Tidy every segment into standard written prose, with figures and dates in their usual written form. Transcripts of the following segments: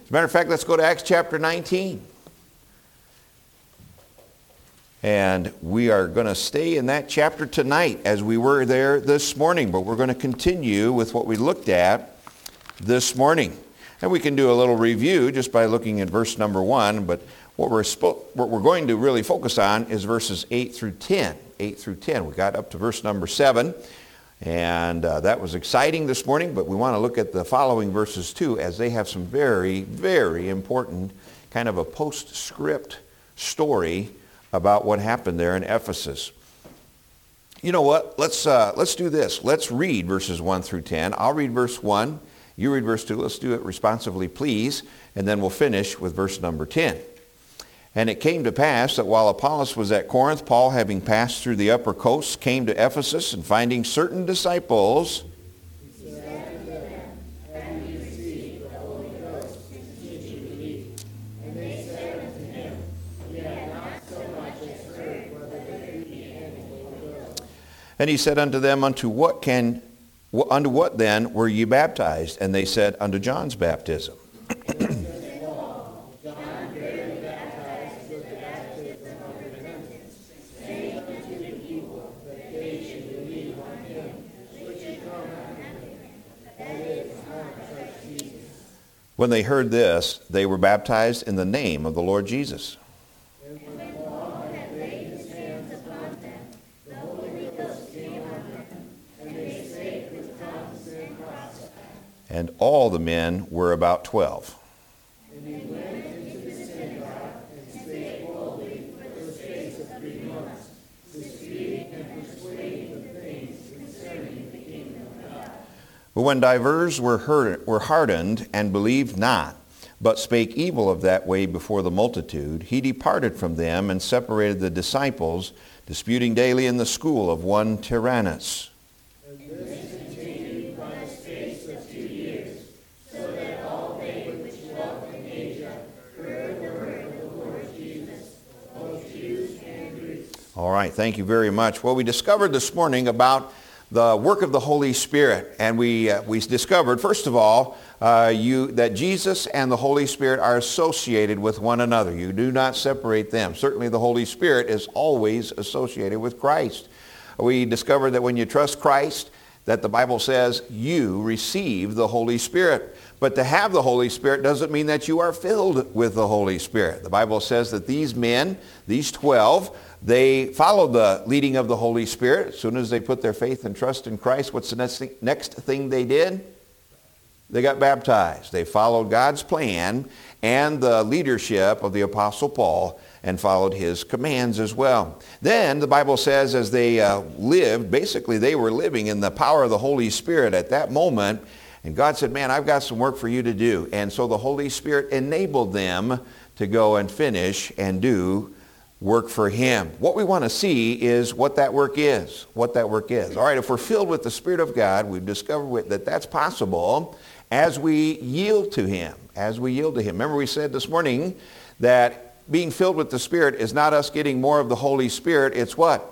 As a matter of fact, let's go to Acts chapter 19. And we are going to stay in that chapter tonight as we were there this morning, but we're going to continue with what we looked at this morning. And we can do a little review just by looking at verse number 1, but what we're going to really focus on is verses 8 through 10. 8 through 10. We got up to verse number 7, and that was exciting this morning, but we want to look at the following verses too, as they have some very, very important kind of a postscript story about what happened there in Ephesus. You know what? Let's do this. Let's read verses 1 through 10. I'll read verse 1. You read verse 2. Let's do it responsively, please. And then we'll finish with verse number 10. And it came to pass that while Apollos was at Corinth, Paul, having passed through the upper coast, came to Ephesus, and finding certain disciples, and he said unto them, unto what then were ye baptized? And they said, unto John's baptism. When they heard this, they were baptized in the name of the Lord Jesus. And all the men were about 12. And he went into the synagogue and spake boldly for the space of 3 months, disputing and persuading the things concerning the kingdom of God. But when divers were hardened and believed not, but spake evil of that way before the multitude, he departed from them and separated the disciples, disputing daily in the school of one Tyrannus. All right, thank you very much. Well, we discovered this morning about the work of the Holy Spirit, and we discovered, first of all, that Jesus and the Holy Spirit are associated with one another. You do not separate them. Certainly the Holy Spirit is always associated with Christ. We discovered that when you trust Christ, that the Bible says you receive the Holy Spirit. But to have the Holy Spirit doesn't mean that you are filled with the Holy Spirit. The Bible says that these men, these 12, they followed the leading of the Holy Spirit. As soon as they put their faith and trust in Christ, what's the next thing they did? They got baptized. They followed God's plan and the leadership of the Apostle Paul and followed his commands as well. Then the Bible says as they lived, basically they were living in the power of the Holy Spirit at that moment. And God said, man, I've got some work for you to do. And so the Holy Spirit enabled them to go and finish and do work for him. What we want to see is what that work is. What that work is. All right, if we're filled with the Spirit of God, we've discovered that that's possible as we yield to him. As we yield to him. Remember we said this morning that being filled with the Spirit is not us getting more of the Holy Spirit. It's what?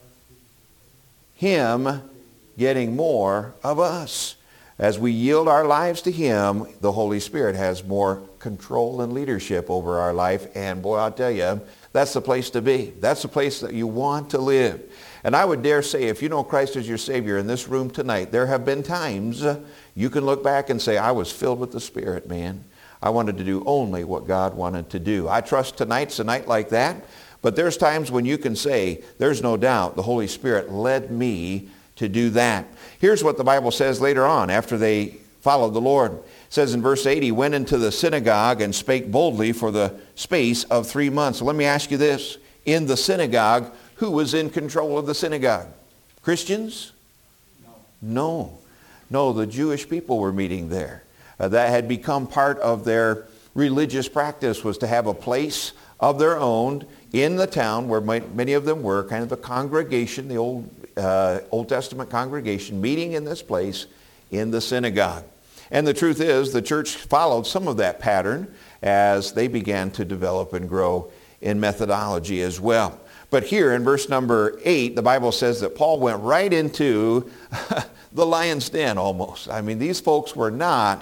Him getting more of us. As we yield our lives to him, the Holy Spirit has more control and leadership over our life. And boy, I'll tell you, that's the place to be. That's the place that you want to live. And I would dare say, if you know Christ as your Savior in this room tonight, there have been times you can look back and say, I was filled with the Spirit, man. I wanted to do only what God wanted to do. I trust tonight's a night like that. But there's times when you can say, there's no doubt the Holy Spirit led me to do that. Here's what the Bible says later on after they followed the Lord. It says in verse 8, he went into the synagogue and spake boldly for the space of 3 months. So let me ask you this. In the synagogue, who was in control of the synagogue? Christians? No. No, the Jewish people were meeting there. That had become part of their religious practice, was to have a place of their own in the town where many of them were, kind of a congregation, the Old Testament congregation, meeting in this place in the synagogue. And the truth is, the church followed some of that pattern as they began to develop and grow in methodology as well. But here in verse number 8, the Bible says that Paul went right into the lion's den almost. I mean, these folks were not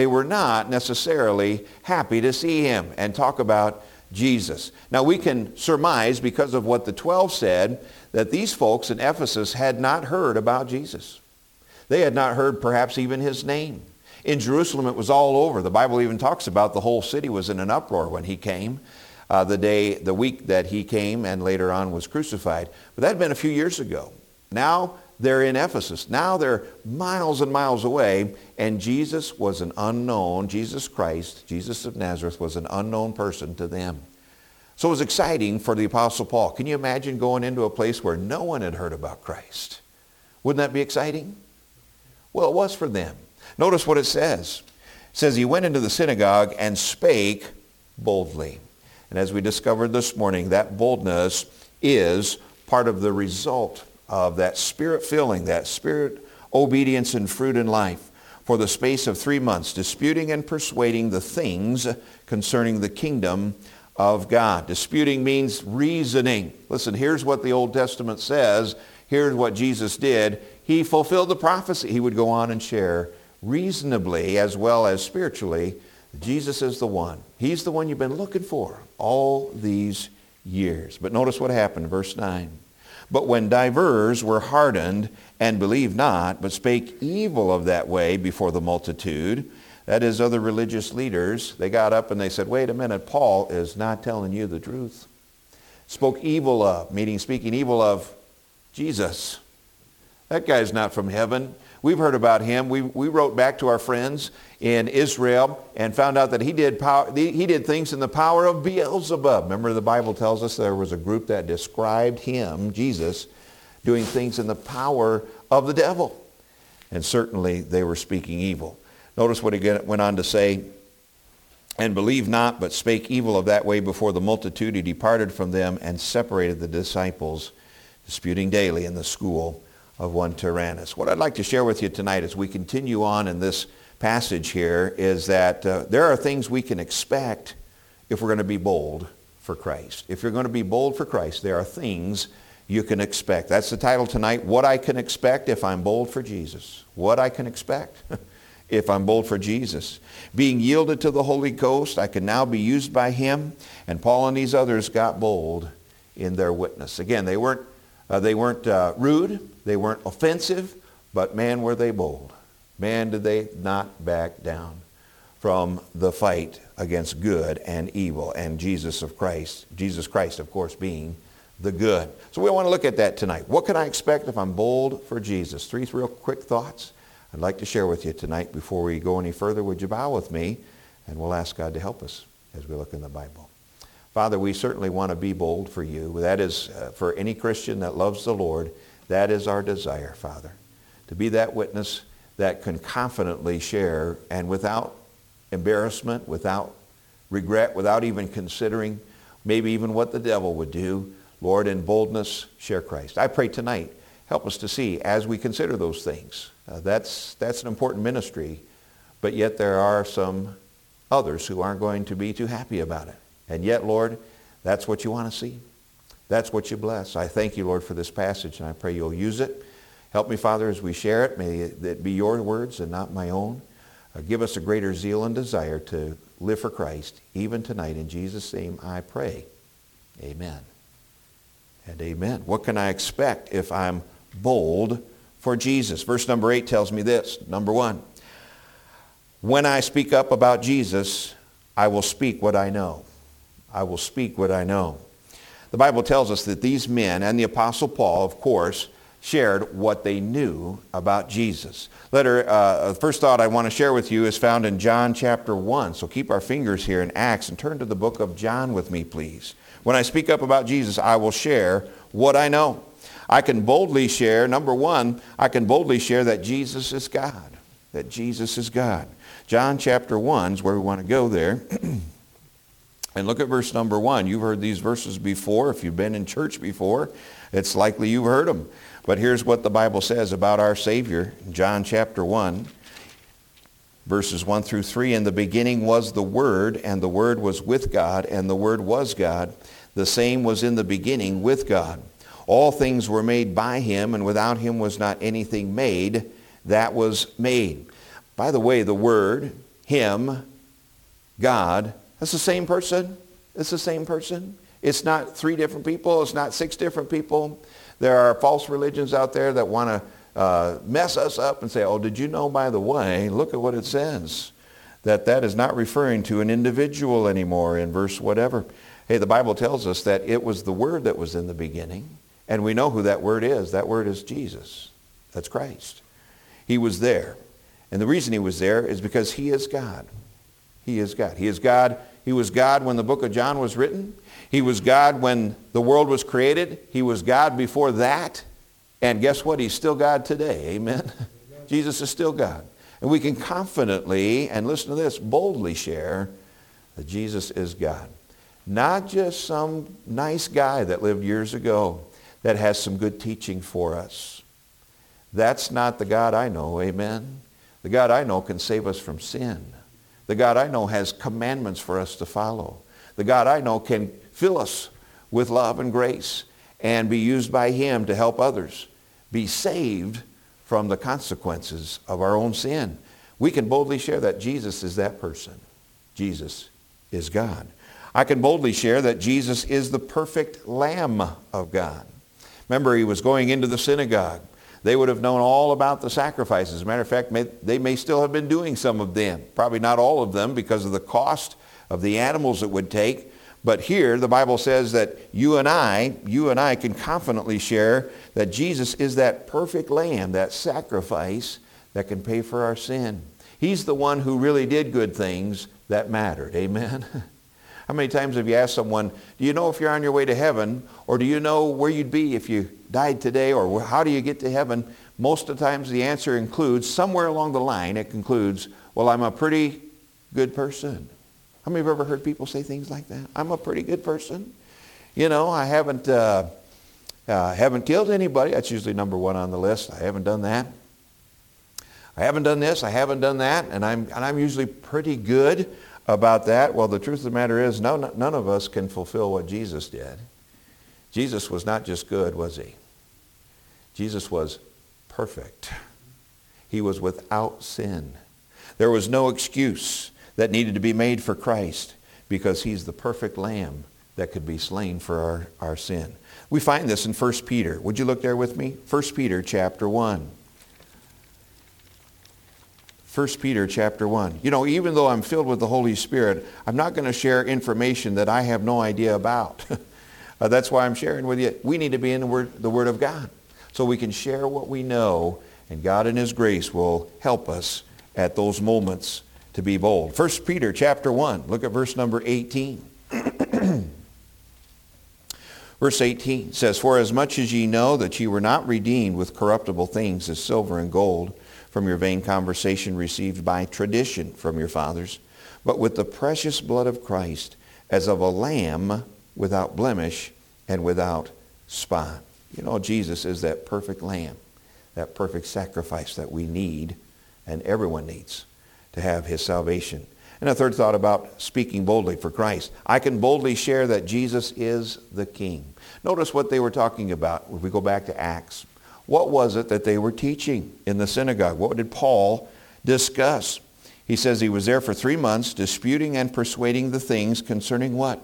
necessarily happy to see him and talk about Jesus. Now we can surmise, because of what the 12 said, that these folks in Ephesus had not heard about Jesus. They had not heard perhaps even his name. In Jerusalem it was all over. The Bible even talks about the whole city was in an uproar when he came, the week that he came and later on was crucified. But that had been a few years ago. Now they're in Ephesus. Now they're miles and miles away, and Jesus was an unknown, Jesus Christ, Jesus of Nazareth was an unknown person to them. So it was exciting for the Apostle Paul. Can you imagine going into a place where no one had heard about Christ? Wouldn't that be exciting? Well, it was for them. Notice what it says. It says he went into the synagogue and spake boldly. And as we discovered this morning, that boldness is part of the result of that spirit filling, that spirit obedience and fruit in life, for the space of 3 months, disputing and persuading the things concerning the kingdom of God. Disputing means reasoning. Listen, here's what the Old Testament says. Here's what Jesus did. He fulfilled the prophecy. He would go on and share reasonably as well as spiritually. Jesus is the one. He's the one you've been looking for all these years. But notice what happened, verse 9. But when divers were hardened and believed not, but spake evil of that way before the multitude, that is, other religious leaders, they got up and they said, wait a minute, Paul is not telling you the truth. Spoke evil of, meaning speaking evil of Jesus. That guy's not from heaven. We've heard about him. We wrote back to our friends in Israel and found out that he did things in the power of Beelzebub. Remember, the Bible tells us there was a group that described him, Jesus, doing things in the power of the devil. And certainly they were speaking evil. Notice what he went on to say, and believed not, but spake evil of that way before the multitude. He departed from them and separated the disciples, disputing daily in the school of one Tyrannus. What I'd like to share with you tonight as we continue on in this passage here is that there are things we can expect if we're going to be bold for Christ. If you're going to be bold for Christ, there are things you can expect. That's the title tonight, What I Can Expect If I'm Bold for Jesus. What I can expect if I'm bold for Jesus. Being yielded to the Holy Ghost, I can now be used by him. And Paul and these others got bold in their witness. Again, they weren't rude, they weren't offensive, but man, were they bold. Man, did they not back down from the fight against good and evil and Jesus Christ, of course, being the good. So we want to look at that tonight. What can I expect if I'm bold for Jesus? 3 real quick thoughts I'd like to share with you tonight. Before we go any further, would you bow with me, and we'll ask God to help us as we look in the Bible. Father, we certainly want to be bold for you. That is, for any Christian that loves the Lord, that is our desire, Father, to be that witness that can confidently share and without embarrassment, without regret, without even considering maybe even what the devil would do, Lord, in boldness, share Christ. I pray tonight, help us to see as we consider those things. That's an important ministry, but yet there are some others who aren't going to be too happy about it. And yet, Lord, that's what you want to see. That's what you bless. I thank you, Lord, for this passage, and I pray you'll use it. Help me, Father, as we share it. May it be your words and not my own. Give us a greater zeal and desire to live for Christ, even tonight. In Jesus' name I pray. Amen. And amen. What can I expect if I'm bold for Jesus? Verse number 8 tells me this. Number 1, when I speak up about Jesus, I will speak what I know. I will speak what I know. The Bible tells us that these men, and the Apostle Paul, of course, shared what they knew about Jesus. First thought I want to share with you is found in John chapter 1. So keep our fingers here in Acts and turn to the book of John with me, please. When I speak up about Jesus, I will share what I know. I can boldly share, number 1, I can boldly share that Jesus is God. That Jesus is God. John chapter 1 is where we want to go there. And look at verse number 1. You've heard these verses before. If you've been in church before, it's likely you've heard them. But here's what the Bible says about our Savior. John chapter 1, verses 1 through 3. In the beginning was the Word, and the Word was with God, and the Word was God. The same was in the beginning with God. All things were made by him, and without him was not anything made that was made. By the way, the word, him, God, that's the same person. It's the same person. It's not 3 different people. It's not 6 different people. There are false religions out there that want to mess us up and say, oh, did you know, by the way, look at what it says. That is not referring to an individual anymore in verse whatever. Hey, the Bible tells us that it was the Word that was in the beginning. And we know who that Word is. That Word is Jesus. That's Christ. He was there. And the reason he was there is because he is God. He is God. He is God. He was God when the book of John was written. He was God when the world was created. He was God before that. And guess what? He's still God today. Amen? Jesus is still God. And we can confidently, and listen to this, boldly share that Jesus is God. Not just some nice guy that lived years ago that has some good teaching for us. That's not the God I know. Amen? The God I know can save us from sin. The God I know has commandments for us to follow. The God I know can fill us with love and grace and be used by him to help others be saved from the consequences of our own sin. We can boldly share that Jesus is that person. Jesus is God. I can boldly share that Jesus is the perfect Lamb of God. Remember, he was going into the synagogue. They would have known all about the sacrifices. As a matter of fact, they may still have been doing some of them. Probably not all of them because of the cost of the animals it would take. But here, the Bible says that you and I can confidently share that Jesus is that perfect lamb, that sacrifice that can pay for our sin. He's the one who really did good things that mattered. Amen? How many times have you asked someone, do you know if you're on your way to heaven? Or do you know where you'd be if you died today? Or how do you get to heaven? Most of the times the answer includes, somewhere along the line, it concludes, well, I'm a pretty good person. How many have ever heard people say things like that? I'm a pretty good person. You know, I haven't killed anybody. That's usually number 1 on the list. I haven't done that. I haven't done this. I haven't done that. And I'm usually pretty good about that. Well, the truth of the matter is none of us can fulfill what Jesus did. Jesus was not just good, was he? Jesus was perfect. He was without sin. There was no excuse that needed to be made for Christ because he's the perfect lamb that could be slain for our sin. We find this in 1 Peter. Would you look there with me? 1 Peter chapter 1. 1 Peter chapter 1. You know, even though I'm filled with the Holy Spirit, I'm not going to share information that I have no idea about. That's why I'm sharing with you. We need to be in the Word of God so we can share what we know, and God in his grace will help us at those moments to be bold. 1 Peter chapter 1. Look at verse number 18. Verse 18 says, for as much as ye know that ye were not redeemed with corruptible things as silver and gold from your vain conversation received by tradition from your fathers, but with the precious blood of Christ, as of a lamb without blemish and without spot. You know, Jesus is that perfect lamb, that perfect sacrifice that we need and everyone needs to have his salvation. And a third thought about speaking boldly for Christ. I can boldly share that Jesus is the King. Notice what they were talking about. If we go back to Acts, what was it that they were teaching in the synagogue? What did Paul discuss? He says he was there for 3 months, disputing and persuading the things concerning what?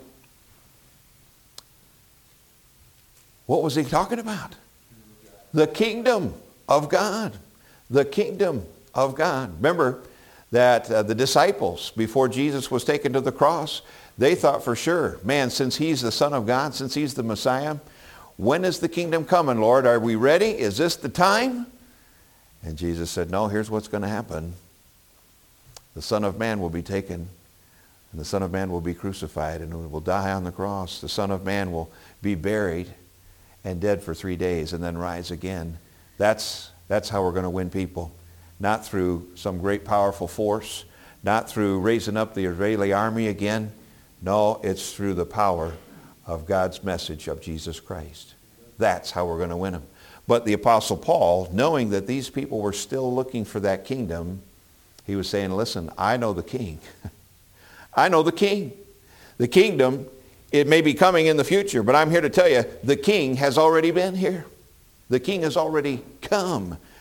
What was he talking about? The kingdom of God. The kingdom of God. Remember that the disciples, before Jesus was taken to the cross, they thought for sure, man, since he's the Son of God, since he's the Messiah, when is the kingdom coming, Lord? Are we ready? Is this the time? And Jesus said, no, here's what's going to happen. The Son of Man will be taken, and the Son of Man will be crucified, and will die on the cross. The Son of Man will be buried and dead for 3 days, and then rise again. That's how we're going to win people. Not through some great powerful force, not through raising up the Israeli army again. No, it's through the power of God's message of Jesus Christ. That's how we're going to win them. But the Apostle Paul, knowing that these people were still looking for that kingdom, he was saying, listen, I know the King. I know the King. The kingdom, it may be coming in the future, but I'm here to tell you, the King has already been here. The King has already come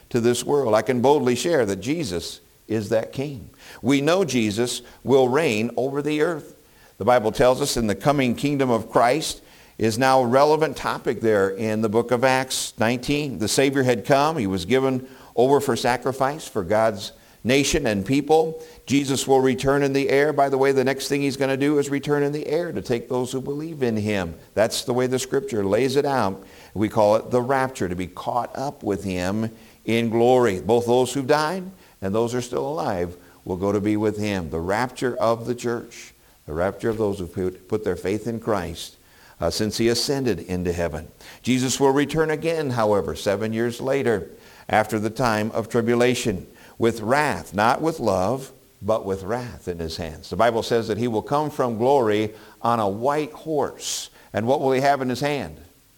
to this world. I can boldly share that Jesus is that king. We know Jesus will reign over the earth. The Bible tells us in the coming kingdom of Christ is now a relevant topic there in the book of Acts 19. The Savior had come. He was given over for sacrifice for God's nation and people. Jesus will return in the air. By the way, the next thing he's going to do is return in the air to take those who believe in him. That's the way the scripture lays it out. We call it the rapture, to be caught up with him in glory. Both those who died and those who are still alive will go to be with him. The rapture of the church, the rapture of those who put their faith in Christ since he ascended into heaven. Jesus will return again, however, 7 years later, after the time of tribulation, with wrath, not with love, but with wrath in his hands. The Bible says that he will come from glory on a white horse. And what will he have in his hand?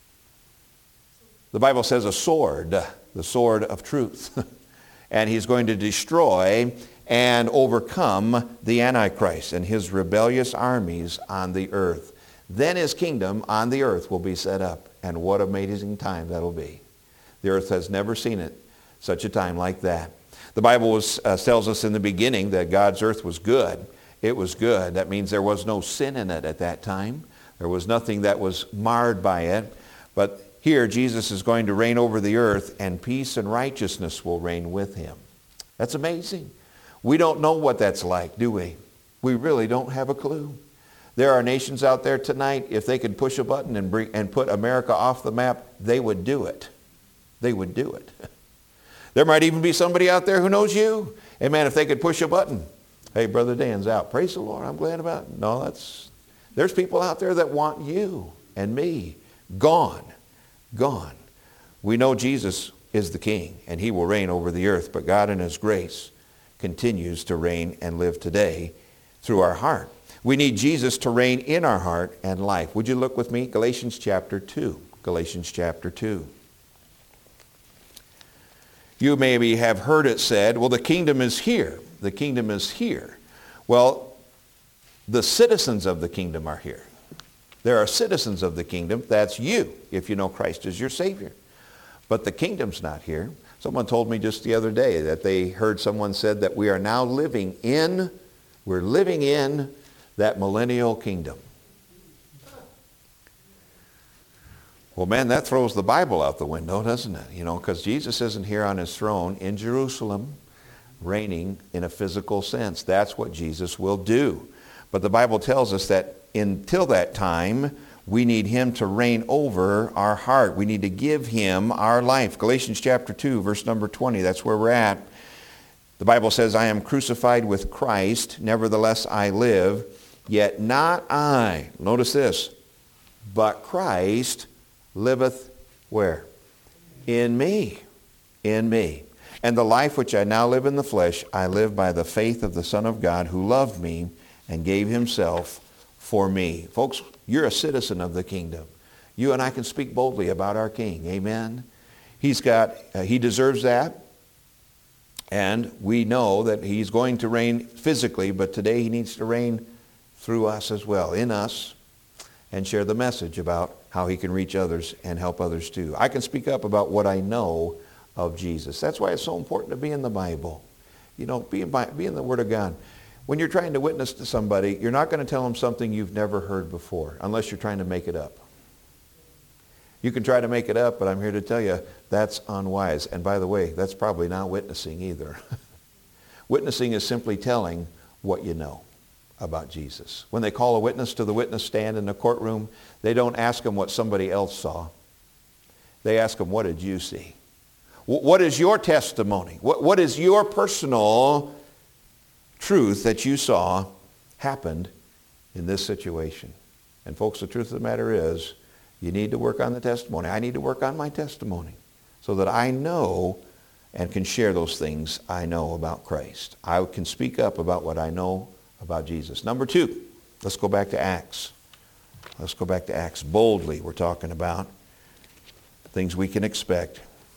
The Bible says a sword, the sword of truth. And he's going to destroy and overcome the Antichrist and his rebellious armies on the earth. Then his kingdom on the earth will be set up. And what amazing time that'll be. The earth has never seen it, such a time like that. The Bible tells us in the beginning that God's earth was good. It was good. That means there was no sin in it at that time. There was nothing that was marred by it. But here Jesus is going to reign over the earth, and peace and righteousness will reign with him. That's amazing. We don't know what that's like, do we? We really don't have a clue. There are nations out there tonight, if they could push a button and put America off the map, they would do it. They would do it. There might even be somebody out there who knows you. Hey man, if they could push a button. Hey, Brother Dan's out. Praise the Lord. I'm glad about it. No, there's people out there that want you and me gone. Gone. We know Jesus is the king and he will reign over the earth, but God in his grace continues to reign and live today through our heart. We need Jesus to reign in our heart and life. Would you look with me? Galatians chapter 2. Galatians chapter 2. You maybe have heard it said, well, the kingdom is here. The kingdom is here. Well, the citizens of the kingdom are here. There are citizens of the kingdom. That's you, if you know Christ as your Savior. But the kingdom's not here. Someone told me just the other day that they heard someone said that we are now living in that millennial kingdom. Well, man, that throws the Bible out the window, doesn't it? You know, because Jesus isn't here on his throne in Jerusalem, reigning in a physical sense. That's what Jesus will do. But the Bible tells us that until that time, we need him to reign over our heart. We need to give him our life. Galatians chapter 2, verse number 20, that's where we're at. The Bible says, I am crucified with Christ, nevertheless I live, yet not I. Notice this, but Christ liveth where? In me. In me. And the life which I now live in the flesh, I live by the faith of the Son of God who loved me and gave himself for me. Folks, you're a citizen of the kingdom. You and I can speak boldly about our King. Amen. He deserves that. And we know that he's going to reign physically, but today he needs to reign through us as well, in us, and share the message about how he can reach others and help others too. I can speak up about what I know of Jesus. That's why it's so important to be in the Bible. You know, be in the Word of God. When you're trying to witness to somebody, you're not going to tell them something you've never heard before, unless you're trying to make it up. You can try to make it up, but I'm here to tell you that's unwise. And by the way, that's probably not witnessing either. Witnessing is simply telling what you know about Jesus. When they call a witness to the witness stand in the courtroom, they don't ask them what somebody else saw. They ask them, what did you see? What is your testimony? What is your personal truth that you saw happened in this situation? And folks, the truth of the matter is, you need to work on the testimony. I need to work on my testimony so that I know and can share those things I know about Christ. I can speak up about what I know about Jesus. Number 2, let's go back to Acts. Let's go back to Acts. Boldly, we're talking about things we can expect.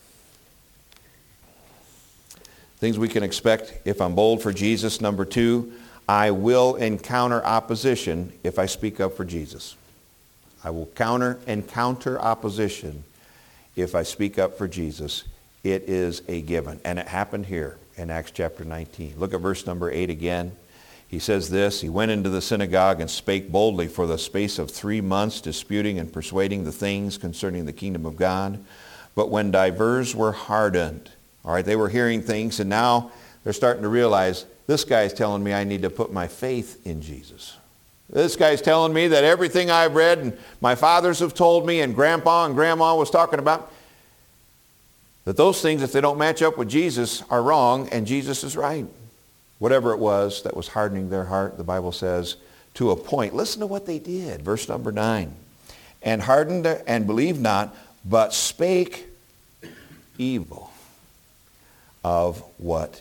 Things we can expect if I'm bold for Jesus. Number 2, I will encounter opposition if I speak up for Jesus. I will encounter opposition if I speak up for Jesus. It is a given. And it happened here in Acts chapter 19. Look at verse number 8 again. He says this, he went into the synagogue and spake boldly for the space of 3 months, disputing and persuading the things concerning the kingdom of God. But when divers were hardened, all right, they were hearing things, and now they're starting to realize, this guy's telling me I need to put my faith in Jesus. This guy's telling me that everything I've read and my fathers have told me and Grandpa and Grandma was talking about, that those things, if they don't match up with Jesus, are wrong and Jesus is right. Whatever it was that was hardening their heart, the Bible says, to a point. Listen to what they did. Verse number 9. And hardened and believed not, but spake evil of what?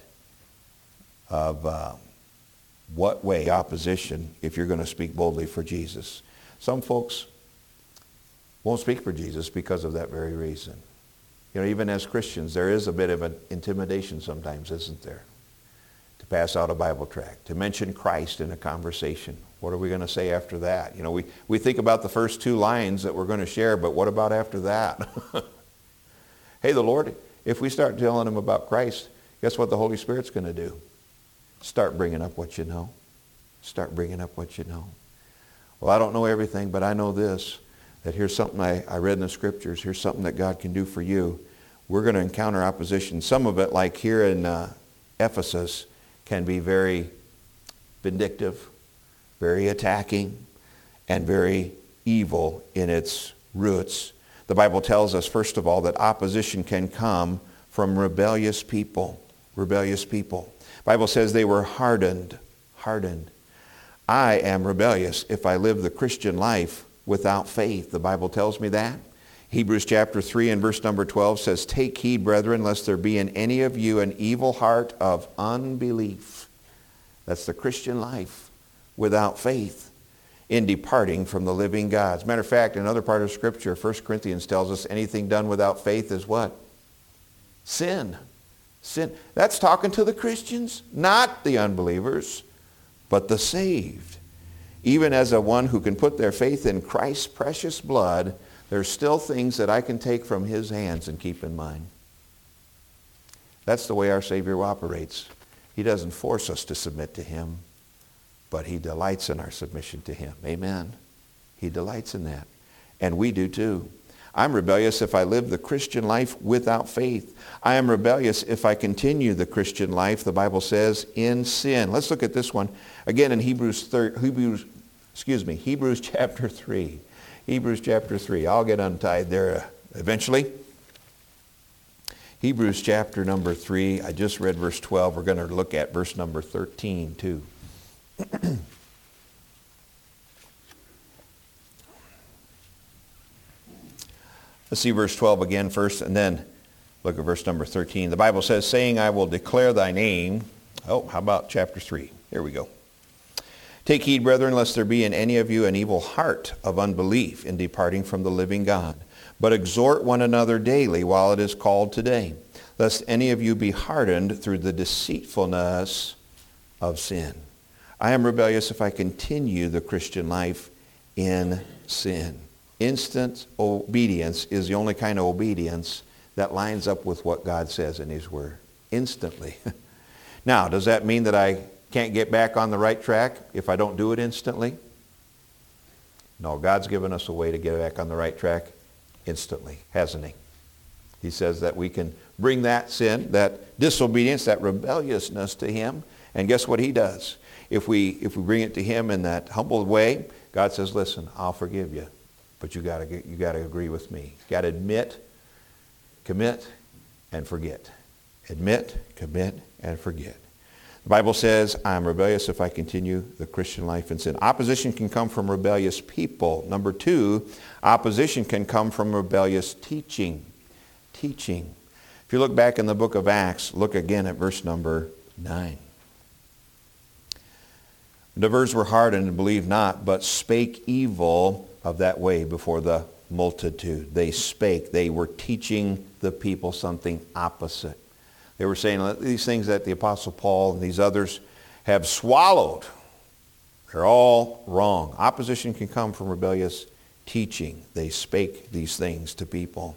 Of what way? Opposition, if you're going to speak boldly for Jesus. Some folks won't speak for Jesus because of that very reason. You know, even as Christians, there is a bit of an intimidation sometimes, isn't there? To pass out a Bible tract, to mention Christ in a conversation. What are we going to say after that? You know, we think about the first 2 lines that we're going to share, but what about after that? Hey, the Lord, if we start telling him about Christ, guess what the Holy Spirit's going to do? Start bringing up what you know. Start bringing up what you know. Well, I don't know everything, but I know this, that here's something I read in the Scriptures. Here's something that God can do for you. We're going to encounter opposition. Some of it, like here in Ephesus, can be very vindictive, very attacking, and very evil in its roots. The Bible tells us, first of all, that opposition can come from rebellious people. Rebellious people. The Bible says they were hardened. Hardened. I am rebellious if I live the Christian life without faith. The Bible tells me that. Hebrews chapter 3 and verse number 12 says, take heed, brethren, lest there be in any of you an evil heart of unbelief. That's the Christian life without faith in departing from the living God. As a matter of fact, another part of Scripture, 1 Corinthians tells us anything done without faith is what? Sin. Sin. That's talking to the Christians, not the unbelievers, but the saved. Even as a one who can put their faith in Christ's precious blood, there's still things that I can take from his hands and keep in mind. That's the way our Savior operates. He doesn't force us to submit to him, but he delights in our submission to him. Amen. He delights in that. And we do too. I'm rebellious if I live the Christian life without faith. I am rebellious if I continue the Christian life, the Bible says, in sin. Let's look at this one again in Hebrews chapter 3. Hebrews chapter 3. I'll get untied there eventually. Hebrews chapter number 3. I just read verse 12. We're going to look at verse number 13 too. Let's see verse 12 again first, and then look at verse number 13. The Bible says, saying, I will declare thy name. Oh, how about chapter 3? Here we go. Take heed, brethren, lest there be in any of you an evil heart of unbelief in departing from the living God. But exhort one another daily while it is called today, lest any of you be hardened through the deceitfulness of sin. I am rebellious if I continue the Christian life in sin. Instant obedience is the only kind of obedience that lines up with what God says in his word. Instantly. Now, does that mean that I can't get back on the right track if I don't do it instantly? No, God's given us a way to get back on the right track instantly, hasn't he? He says that we can bring that sin, that disobedience, that rebelliousness to him, and guess what he does? If we bring it to him in that humble way, God says, listen, I'll forgive you, but you got to agree with me. You got to admit, commit, and forget. Admit, commit, and forget. The Bible says, I am rebellious if I continue the Christian life in sin. Opposition can come from rebellious people. Number 2, opposition can come from rebellious teaching. Teaching. If you look back in the book of Acts, look again at verse number 9. The divers were hardened and believed not, but spake evil of that way before the multitude. They spake. They were teaching the people something opposite. They were saying these things that the Apostle Paul and these others have swallowed. They're all wrong. Opposition can come from rebellious teaching. They spake these things to people.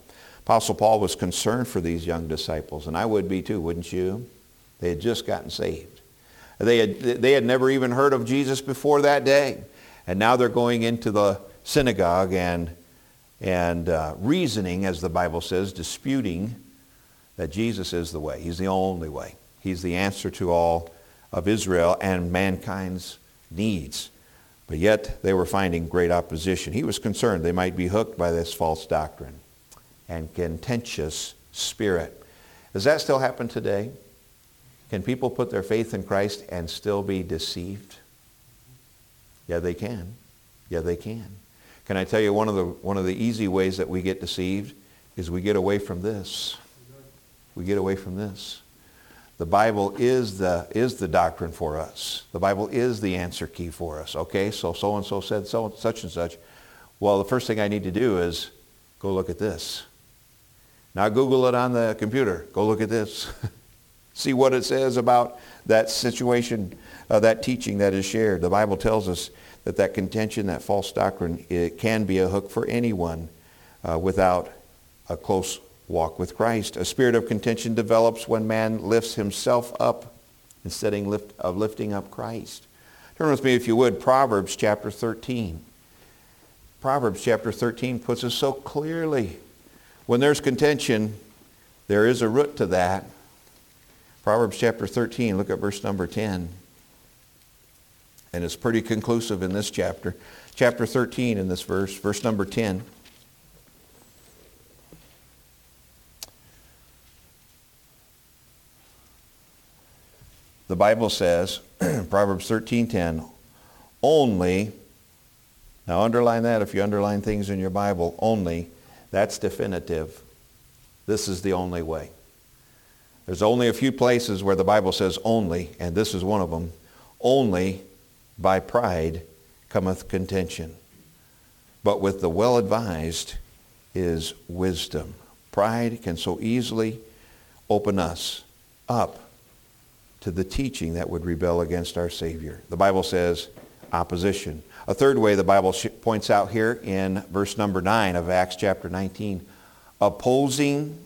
Apostle Paul was concerned for these young disciples, and I would be too, wouldn't you? They had just gotten saved. They had never even heard of Jesus before that day. And now they're going into the synagogue and reasoning, as the Bible says, disputing that Jesus is the way. He's the only way. He's the answer to all of Israel and mankind's needs. But yet they were finding great opposition. He was concerned they might be hooked by this false doctrine and contentious spirit. Does that still happen today? Can people put their faith in Christ and still be deceived? Yeah, they can. Yeah, they can. Can I tell you one of the easy ways that we get deceived is we get away from this. We get away from this. The Bible is the doctrine for us. The Bible is the answer key for us. Okay, so-and-so said such and such. Well, the first thing I need to do is go look at this. Now Google it on the computer. Go look at this. See what it says about that situation, that teaching that is shared. The Bible tells us that contention, that false doctrine, it can be a hook for anyone without a close walk with Christ. A spirit of contention develops when man lifts himself up instead of lifting up Christ. Turn with me, if you would, Proverbs chapter 13. Proverbs chapter 13 puts it so clearly. When there's contention, there is a root to that. Proverbs chapter 13, look at verse number 10. And it's pretty conclusive in this chapter. Chapter 13 in this verse number 10. The Bible says, Proverbs 13:10, only, now underline that if you underline things in your Bible, only, that's definitive. This is the only way. There's only a few places where the Bible says only, and this is one of them. Only by pride cometh contention, but with the well-advised is wisdom. Pride can so easily open us up to the teaching that would rebel against our Savior. The Bible says opposition. A third way the Bible points out here in verse number 9 of Acts chapter 19, opposition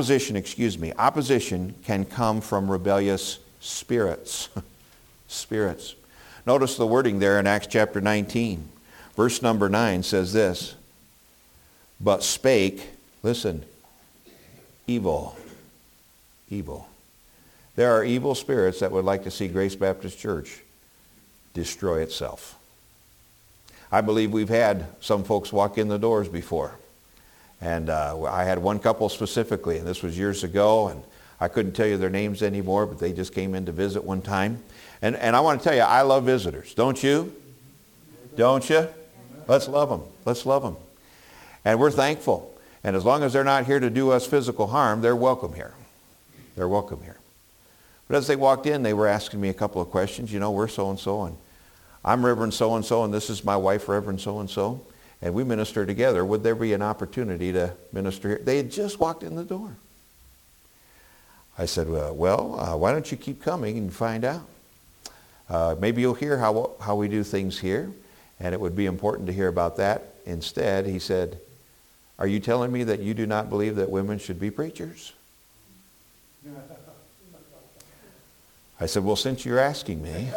can come from rebellious spirits. Spirits. Notice the wording there in Acts chapter 19. Verse number 9 says this, but spake, listen, evil. Evil. There are evil spirits that would like to see Grace Baptist Church destroy itself. I believe we've had some folks walk in the doors before. And I had one couple specifically, and this was years ago, and I couldn't tell you their names anymore, but they just came in to visit one time. And I want to tell you, I love visitors. Don't you? Don't you? Let's love them. Let's love them. And we're thankful. And as long as they're not here to do us physical harm, they're welcome here. They're welcome here. But as they walked in, they were asking me a couple of questions. You know, we're so-and-so, and I'm Reverend so-and-so, and this is my wife, Reverend so-and-so, and we minister together. Would there be an opportunity to minister here? They had just walked in the door. I said, well, why don't you keep coming and find out? Maybe you'll hear how we do things here, and it would be important to hear about that. Instead, he said, are you telling me that you do not believe that women should be preachers? I said, well, since you're asking me,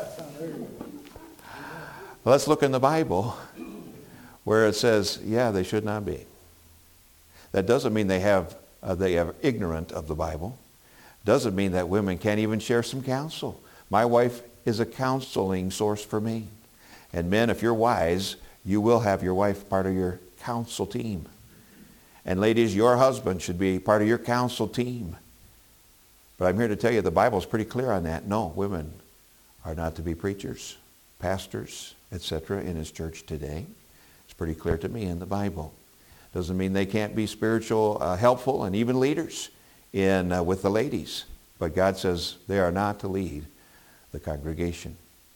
let's look in the Bible where it says, yeah, they should not be. That doesn't mean they are ignorant of the Bible. Doesn't mean that women can't even share some counsel. My wife is a counseling source for me. And men, if you're wise, you will have your wife part of your counsel team. And ladies, your husband should be part of your counsel team. But I'm here to tell you the Bible is pretty clear on that. No, women are not to be preachers, pastors, etc. in his church today. It's pretty clear to me in the Bible. Doesn't mean they can't be spiritual, helpful, and even leaders with the ladies. But God says they are not to lead the congregation.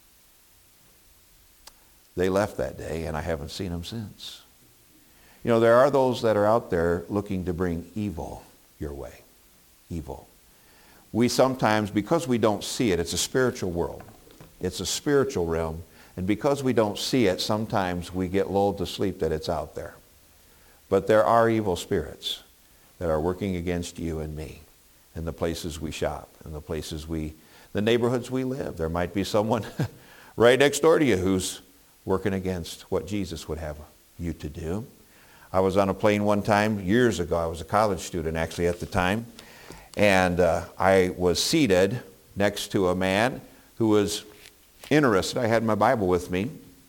They left that day, and I haven't seen them since. You know, there are those that are out there looking to bring evil your way. Evil. We sometimes, because we don't see it, it's a spiritual world. It's a spiritual realm. And because we don't see it, sometimes we get lulled to sleep that it's out there. But there are evil spirits that are working against you and me in the places we shop, in the neighborhoods we live. There might be someone right next door to you who's working against what Jesus would have you to do. I was on a plane one time years ago. I was a college student actually at the time. And I was seated next to a man who was interested. I had my Bible with me.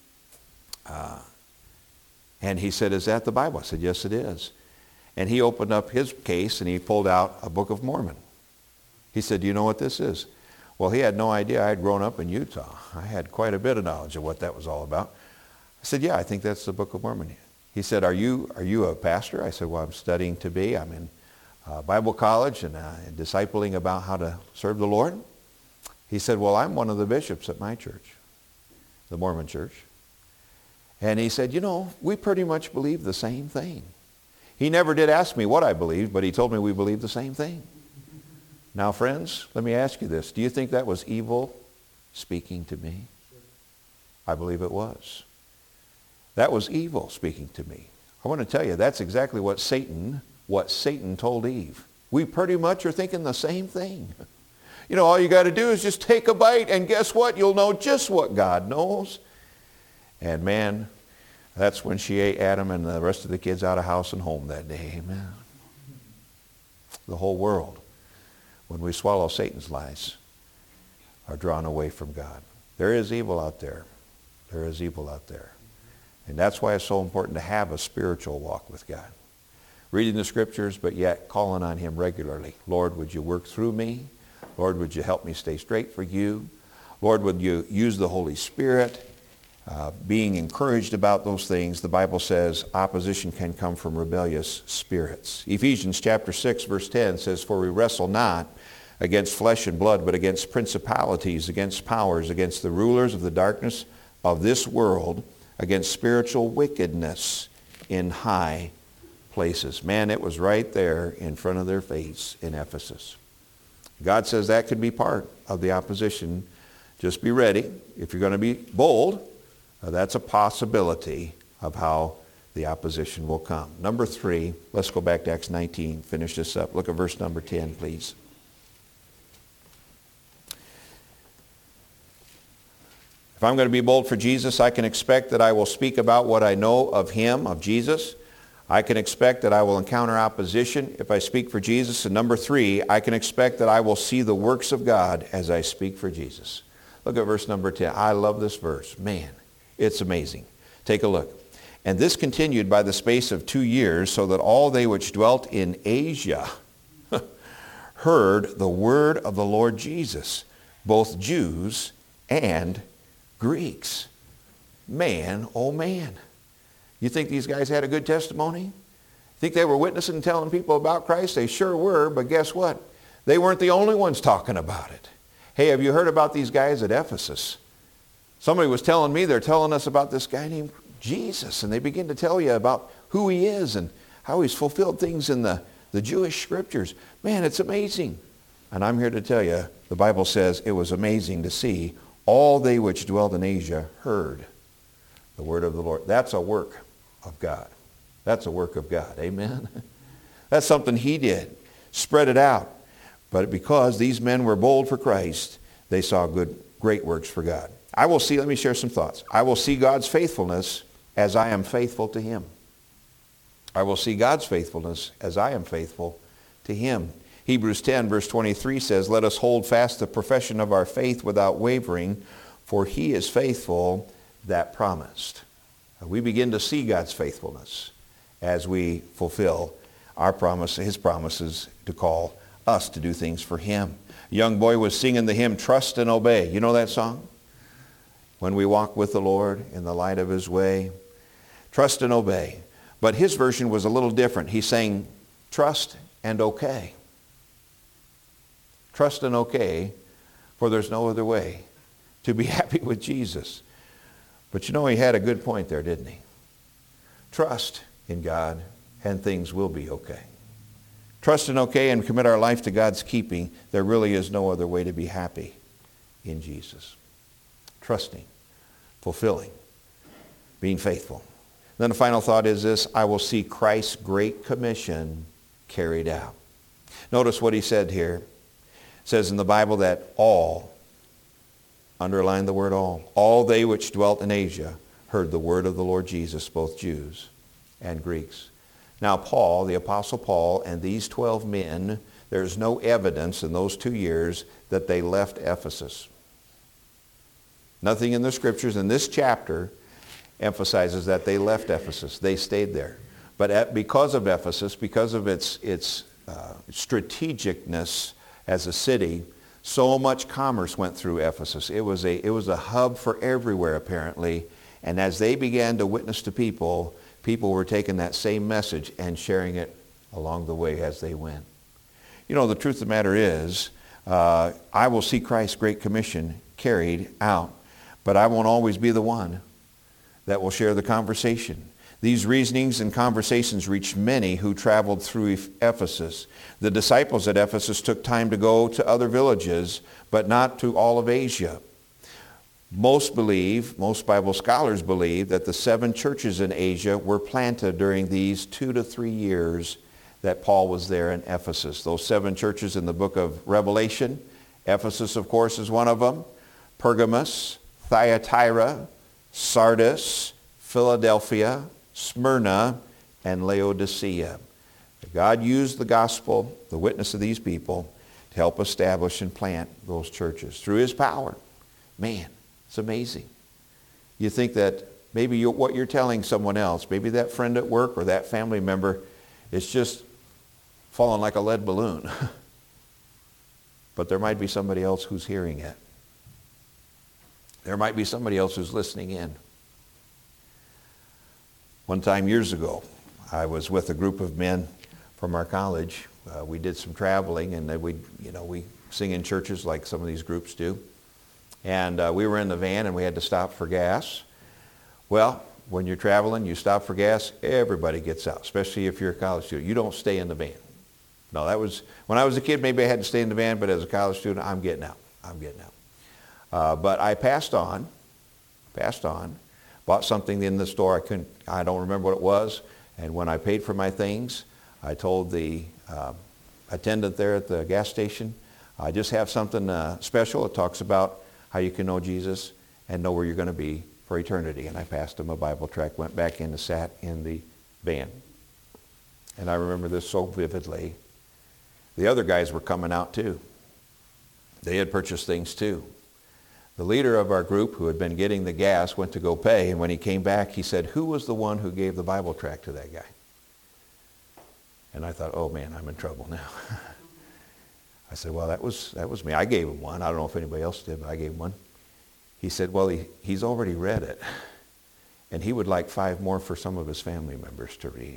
And he said, "Is that the Bible?" I said, "Yes, it is." And he opened up his case and he pulled out a Book of Mormon. He said, "Do you know what this is?" Well, he had no idea I had grown up in Utah. I had quite a bit of knowledge of what that was all about. I said, "Yeah, I think that's the Book of Mormon." He said, Are you a pastor?" I said, "Well, I'm studying to be. I'm in Bible college and discipling about how to serve the Lord." He said, "Well, I'm one of the bishops at my church, the Mormon church." And he said, "We pretty much believe the same thing." He never did ask me what I believed, but he told me we believe the same thing. Now, friends, let me ask you this. Do you think that was evil speaking to me? I believe it was. That was evil speaking to me. I want to tell you, that's exactly what Satan told Eve. We pretty much are thinking the same thing. All you got to do is just take a bite, and guess what? You'll know just what God knows. And man, that's when she ate Adam and the rest of the kids out of house and home that day. Amen. The whole world, when we swallow Satan's lies, are drawn away from God. There is evil out there. There is evil out there. And that's why it's so important to have a spiritual walk with God. Reading the scriptures, but yet calling on him regularly. Lord, would you work through me? Lord, would you help me stay straight for you? Lord, would you use the Holy Spirit? Being encouraged about those things. The Bible says opposition can come from rebellious spirits. Ephesians chapter 6 verse 10 says, "For we wrestle not against flesh and blood, but against principalities, against powers, against the rulers of the darkness of this world, against spiritual wickedness in high places." Man, it was right there in front of their face in Ephesus. God says that could be part of the opposition. Just be ready. If you're going to be bold, that's a possibility of how the opposition will come. Number 3, let's go back to Acts 19, finish this up. Look at verse number 10, please. If I'm going to be bold for Jesus, I can expect that I will speak about what I know of him, of Jesus. I can expect that I will encounter opposition if I speak for Jesus. And number 3, I can expect that I will see the works of God as I speak for Jesus. Look at verse number 10. I love this verse. Man, it's amazing. Take a look. "And this continued by the space of 2 years, so that all they which dwelt in Asia heard the word of the Lord Jesus, both Jews and Greeks." Man, oh man. You think these guys had a good testimony? Think they were witnessing and telling people about Christ? They sure were, but guess what? They weren't the only ones talking about it. Hey, have you heard about these guys at Ephesus? Somebody was telling me they're telling us about this guy named Jesus, and they begin to tell you about who he is and how he's fulfilled things in the Jewish scriptures. Man, it's amazing. And I'm here to tell you, the Bible says it was amazing to see all they which dwelt in Asia heard the word of the Lord. That's a work of God. That's a work of God. Amen? That's something he did. Spread it out. But because these men were bold for Christ, they saw great works for God. let me share some thoughts. I will see God's faithfulness as I am faithful to him. I will see God's faithfulness as I am faithful to him. Hebrews 10 verse 23 says, "Let us hold fast the profession of our faith without wavering, for he is faithful that promised." We begin to see God's faithfulness as we fulfill our promise, his promises to call us to do things for him. A young boy was singing the hymn, "Trust and Obey." You know that song? When we walk with the Lord in the light of his way. Trust and obey. But his version was a little different. He sang, "Trust and okay." Trust and okay, for there's no other way to be happy with Jesus. But he had a good point there, didn't he? Trust in God and things will be okay. Trust and okay and commit our life to God's keeping. There really is no other way to be happy in Jesus. Trusting, fulfilling, being faithful. Then the final thought is this: I will see Christ's great commission carried out. Notice what he said here. It says in the Bible that all, underline the word all they which dwelt in Asia heard the word of the Lord Jesus, both Jews and Greeks. Now Paul, the Apostle Paul, and these 12 men, there's no evidence in those 2 years that they left Ephesus. Nothing in the Scriptures in this chapter emphasizes that they left Ephesus. They stayed there. But because of Ephesus, because of its strategicness as a city, so much commerce went through Ephesus. It was a hub for everywhere, apparently. And as they began to witness to people, people were taking that same message and sharing it along the way as they went. You know, the truth of the matter is, I will see Christ's Great Commission carried out, but I won't always be the one that will share the conversation. These reasonings and conversations reached many who traveled through Ephesus. The disciples at Ephesus took time to go to other villages, but not to all of Asia. Most Bible scholars believe that the 7 churches in Asia were planted during these 2 to 3 years that Paul was there in Ephesus. Those 7 churches in the book of Revelation, Ephesus, of course, is one of them. Pergamos, Thyatira, Sardis, Philadelphia, Smyrna, and Laodicea. God used the gospel, the witness of these people, to help establish and plant those churches through his power. Man, it's amazing. You think that maybe what you're telling someone else, maybe that friend at work or that family member, is just falling like a lead balloon. But there might be somebody else who's hearing it. There might be somebody else who's listening in. One time years ago, I was with a group of men from our college. We did some traveling, and then we sing in churches like some of these groups do. And we were in the van, and we had to stop for gas. Well, when you're traveling, you stop for gas, everybody gets out, especially if you're a college student. You don't stay in the van. No, that was, when I was a kid, maybe I had to stay in the van, but as a college student, I'm getting out. But I passed on, bought something in the store. I don't remember what it was. And when I paid for my things, I told the attendant there at the gas station, I just have something special. It talks about how you can know Jesus and know where you're going to be for eternity. And I passed him a Bible tract, went back in and sat in the van. And I remember this so vividly. The other guys were coming out too. They had purchased things too. The leader of our group, who had been getting the gas, went to go pay, and when he came back, he said, "Who was the one who gave the Bible tract to that guy?" And I thought, oh man, I'm in trouble now. I said, well, that was me. I gave him one. I don't know if anybody else did, but I gave him one. He said, well, he's already read it, and he would like 5 more for some of his family members to read.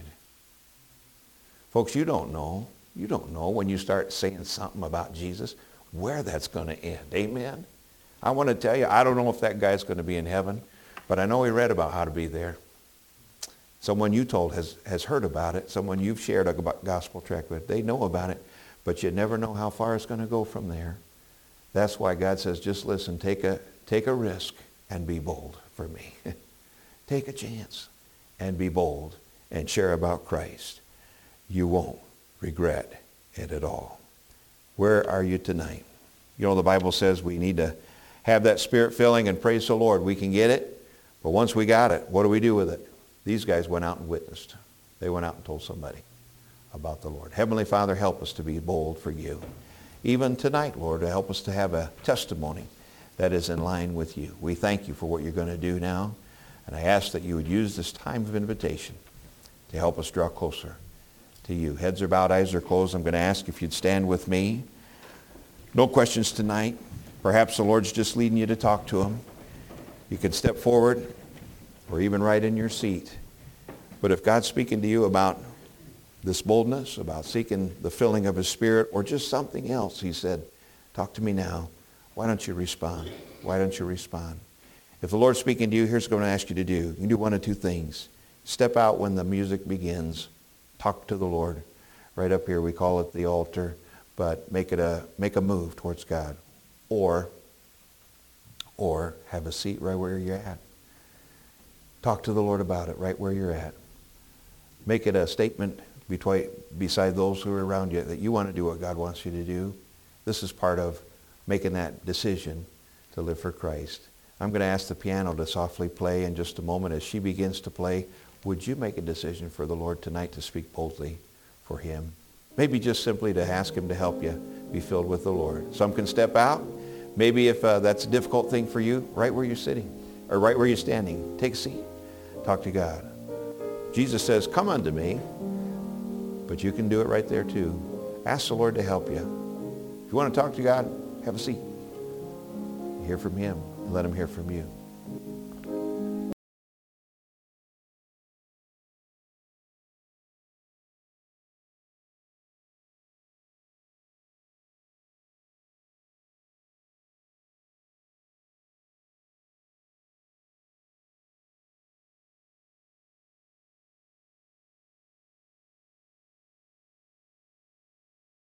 Folks, you don't know when you start saying something about Jesus where that's going to end. Amen? I want to tell you, I don't know if that guy's going to be in heaven, but I know he read about how to be there. Someone you told has heard about it. Someone you've shared a gospel tract with. They know about it, but you never know how far it's going to go from there. That's why God says, just listen, take a risk and be bold for me. Take a chance and be bold and share about Christ. You won't regret it at all. Where are you tonight? You know, the Bible says we need to have that Spirit filling, and praise the Lord, we can get it. But once we got it, what do we do with it? These guys went out and witnessed. They went out and told somebody about the Lord. Heavenly Father, help us to be bold for you. Even tonight, Lord, to help us to have a testimony that is in line with you. We thank you for what you're going to do now. And I ask that you would use this time of invitation to help us draw closer to you. Heads are bowed, eyes are closed. I'm going to ask if you'd stand with me. No questions tonight. Perhaps the Lord's just leading you to talk to him. You can step forward or even right in your seat. But if God's speaking to you about this boldness, about seeking the filling of his Spirit, or just something else, he said, talk to me now. Why don't you respond? Why don't you respond? If the Lord's speaking to you, here's what I'm going to ask you to do. You can do one of 2 things. Step out when the music begins. Talk to the Lord. Right up here, we call it the altar, but make a move towards God. Or have a seat right where you're at. Talk to the Lord about it right where you're at. Make it a statement beside those who are around you, that you want to do what God wants you to do. This is part of making that decision to live for Christ. I'm going to ask the piano to softly play in just a moment. As she begins to play, would you make a decision for the Lord tonight to speak boldly for him? Maybe just simply to ask him to help you be filled with the Lord. Some can step out. Maybe if that's a difficult thing for you, right where you're sitting or right where you're standing, take a seat. Talk to God. Jesus says, come unto me, but you can do it right there too. Ask the Lord to help you. If you want to talk to God, have a seat. Hear from him and let him hear from you.